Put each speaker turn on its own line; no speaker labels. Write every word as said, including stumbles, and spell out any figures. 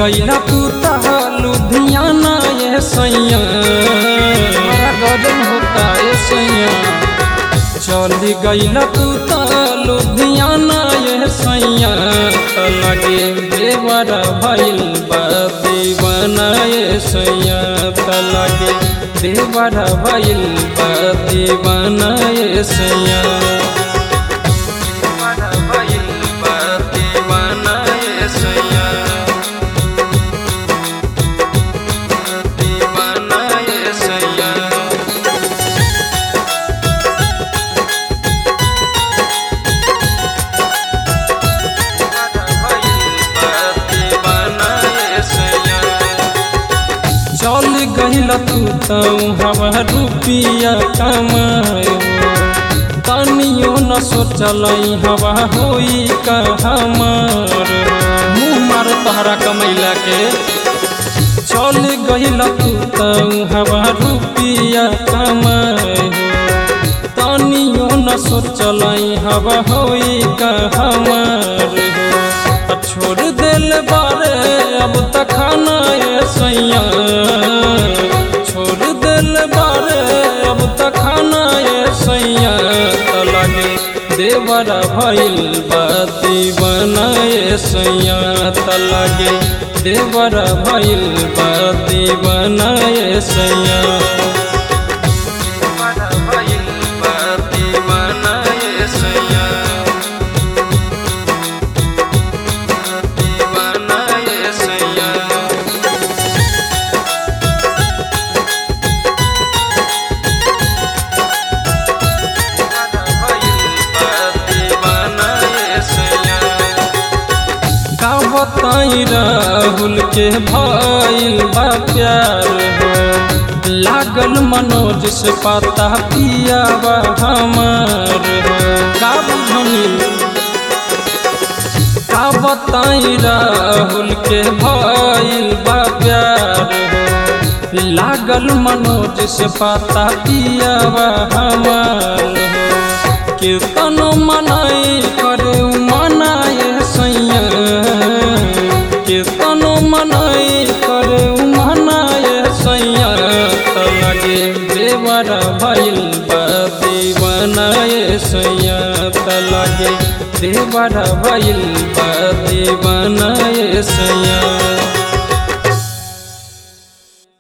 गईला तू तह लुधियाना ये सैया बड़ा गजन होता ये सैया। चली गईला तू तह लुधियाना ये सैया लगे देवरा भइल बा दीवाना ये सैया लगे देवरा भइल बा दीवाना ये सैया। चल गईला तू तो हवा रुपिया कमायो तनियो न सोचल हवा होई का हमार मुँह मार तहरा कमैला के। चल गईला तू तो हवा रुपिया कमायो तनियो न सोचल हवा होई का हमार छोड़ दिल बारे अब तक खाना ये सैया छोड़ दिल बारे अब तक खाना ये सैया लगे देवरा भइल बा दीवाना ये सैया लगे देवरा भइल बा दीवाना ये सैया। बताई राहुल के भइल बा प्यार हो लागल मनोज से पता पिया बा हमार हो का बुझनी का बताई राहुल के भइल बा प्यार हो लागल मनोज से पता पिया बा हमार हो कीर्तन मनाई करे मनाए सैया कीर्तन मनाई करे मनाए सैया लगे देवरा भइल बा दीवाना ये सैया लगे देवरा भइल बा दीवाना ये सैया।